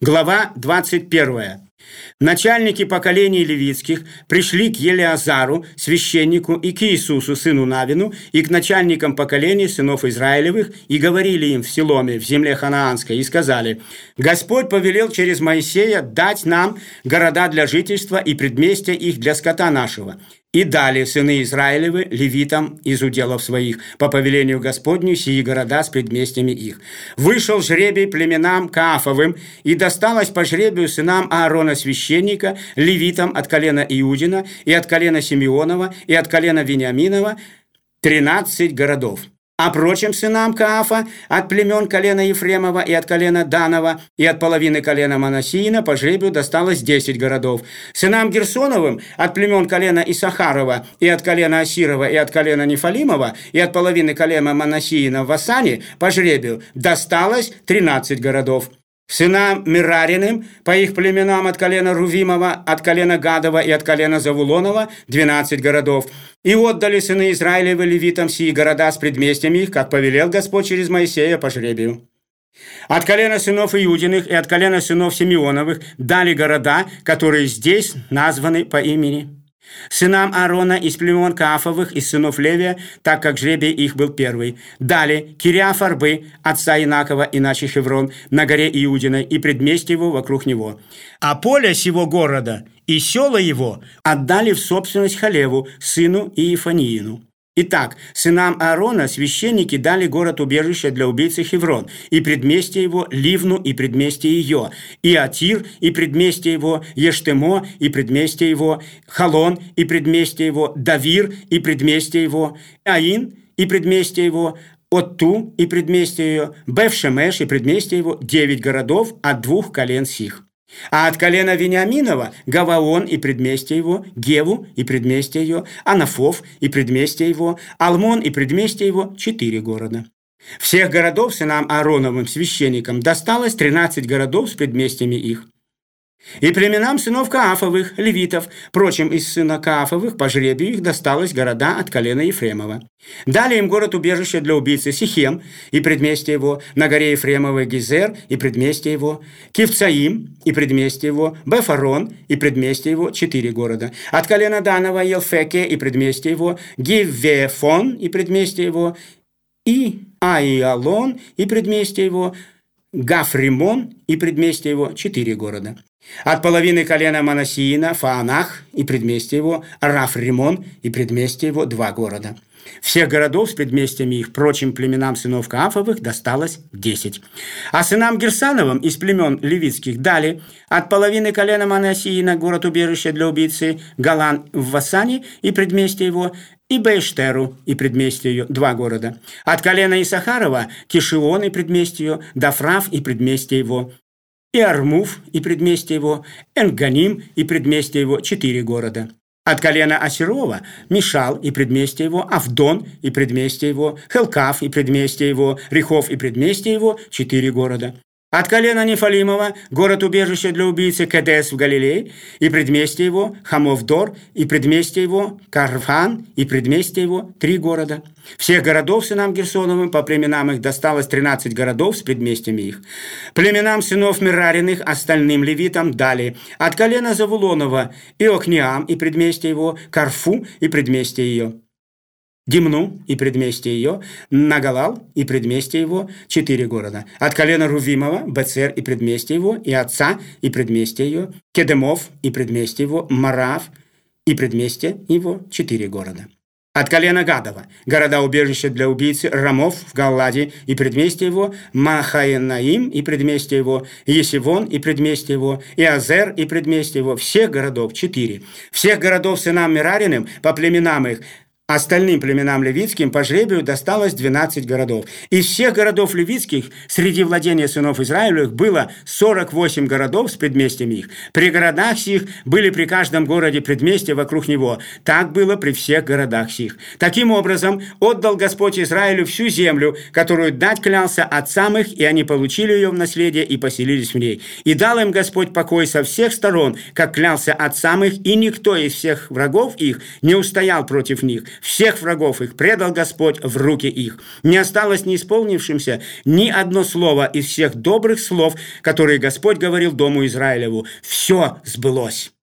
Глава 21. Начальники поколений левитских пришли к Елеазару, священнику, и к Иисусу, сыну Навину, и к начальникам поколений сынов Израилевых, и говорили им в Силоме, в земле ханаанской, и сказали: «Господь повелел через Моисея дать нам города для жительства и предместья их для скота нашего». И дали сыны Израилевы левитам из уделов своих по повелению Господню сии города с предместьями их. Вышел жребий племенам Каафовым, и досталось по жребию сынам Аарона священника, левитам от колена Иудина, и от колена Симеонова, и от колена Вениаминова 13 городов. А прочим сынам Каафа от племен колена Ефремова и от колена Данова и от половины колена Манассиина по жребию досталось 10 городов. Сынам Герсоновым от племен колена Исахарова и от колена Асирова и от колена Нефалимова и от половины колена Манассиина в Васане по жребию досталось 13 городов. Сынам Мерариным по их племенам от колена Рувимова, от колена Гадова и от колена Завулонова 12 городов. И отдали сыны Израилевы левитам сии города с предместьями их, как повелел Господь через Моисея по жребию. От колена сынов Иудиных и от колена сынов Симеоновых дали города, которые здесь названы по имени. Сынам Аарона из племен Каафовых, из сынов Левия, так как жребий их был первый, дали Кириаф-Арбы, отца Инакова, иначе Хеврон, на горе Иудиной и предместье его вокруг него. А поле сего города и села его отдали в собственность Халеву, сыну Иефаниину. Итак, сынам Аарона священники дали город-убежище для убийцы Хеврон, и предместье его Ливну, и предместье ее, и Атир, и предместье его Ештемо, и предместье его Халон, и предместье его Давир, и предместье его Аин, и предместье его Отту, и предместье ее Бев-Шемеш, и предместье его 9 городов от 2 колен сих. А от колена Вениаминова Гаваон и предместье его, Геву и предместье ее, Анафов и предместье его, Алмон и предместье его 4 города. Всех городов сынам Аароновым священникам досталось 13 городов с предместьями их. И племенам сынов Каафовых, левитов, прочим из сына Каафовых, по жребию их досталось города от колена Ефремова. Дали им город-убежище для убийцы Сихем и предместье его, на горе Ефремовой Гизер и предместье его, Кивцаим и предместье его, Бефарон и предместье его 4 города. От колена Данова Елфеке и предместье его, Гиввефон и предместье его, и Аиалон и предместье его, Гафримон и предместье его 4 города. От половины колена Манассиина Фаанах и предместье его, Раф-Римон и предместье его 2 города. Всех городов с предместьями их прочим племенам сынов Каафовых досталось 10. А сынам Герсановым из племен левитских дали от половины колена Манассиина город-убежище для убийцы Галан в Васане и предместье его, и Бейштеру и предместье ее 2 города. От колена Исахарова Кишион и предместье ее, Дафрав и предместье его, и Армув и предместье его, Энганим и предместье его 4 города. От колена Асирова Мишал и предместье его, Авдон и предместье его, Хелкав и предместье его, Рехов и предместье его 4 города. От колена Нефалимова город-убежище для убийцы Кедес в Галилее и предместье его, Хамовдор и предместье его, Карфан и предместье его 3 города. Всех городов сынам Герсоновым по племенам их досталось 13 городов с предместьями их. Племенам сынов Мерариных остальным левитам дали от колена Завулонова Иокниам и предместье его, Карфу и предместье ее, Димну и предместье ее, Нагалал и предместье его 4 города. От колена Рувимова Бецер и предместье его, и Отца и предместье ее, Кедемов и предместье его, Марав и предместье его 4 города. От колена Гадова города-убежища для убийцы Рамов в Галладе и предместье его, Махаенаим и предместье его, Есивон и предместье его, Иазер и предместье его, всех городов 4. Всех городов сынам Мерариным по племенам их, остальным племенам левитским по жребию досталось 12 городов. Из всех городов левитских среди владения сынов Израилевых было 48 городов с предместьями их. При городах сих были при каждом городе предместья вокруг него. Так было при всех городах сих. Таким образом, отдал Господь Израилю всю землю, которую дать клялся отцам их, и они получили ее в наследие и поселились в ней. И дал им Господь покой со всех сторон, как клялся отцам их, и никто из всех врагов их не устоял против них. всех врагов их предал Господь в руки их. Не осталось не исполнившимся ни одно слово из всех добрых слов, которые Господь говорил дому Израилеву. Все сбылось.